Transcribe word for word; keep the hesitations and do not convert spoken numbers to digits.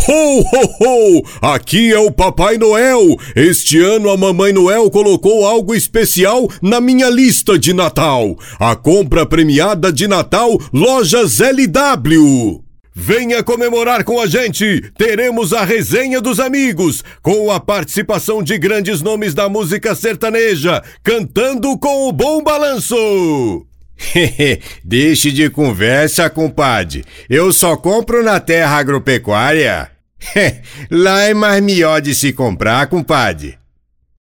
Ho, ho, ho! Aqui é o Papai Noel! Este ano a Mamãe Noel colocou algo especial na minha lista de Natal. A compra premiada de Natal Lojas L W. Venha comemorar com a gente! Teremos a resenha dos amigos, com a participação de grandes nomes da música sertaneja, cantando com o bom balanço! Deixe de conversa, compadre. Eu só compro na Terra Agropecuária. Lá é mais melhor de se comprar, compadre.